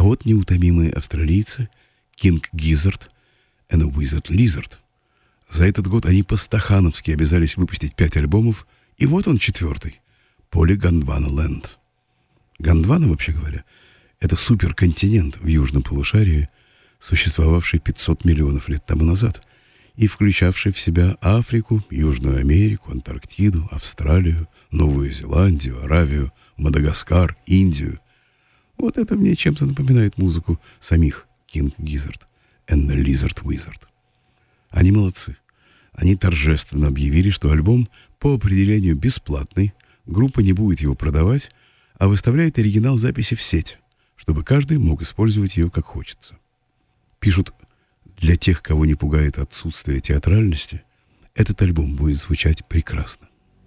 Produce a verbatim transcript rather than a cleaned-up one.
вот неутомимые австралийцы King Gizzard and a Wizard Lizard. За этот год они по-стахановски обязались выпустить пять альбомов, и вот он четвертый — Поле Гондвана Ленд. Гондвана, вообще говоря, это суперконтинент в южном полушарии, существовавший пятьсот миллионов лет тому назад и включавший в себя Африку, Южную Америку, Антарктиду, Австралию, Новую Зеландию, Аравию, Мадагаскар, Индию. Вот это мне чем-то напоминает музыку самих King Gizzard and the Lizard Wizard. Они молодцы. Они торжественно объявили, что альбом по определению бесплатный, группа не будет его продавать, а выставляет оригинал записи в сеть, чтобы каждый мог использовать ее как хочется. Пишут, для тех, кого не пугает отсутствие театральности, этот альбом будет звучать прекрасно.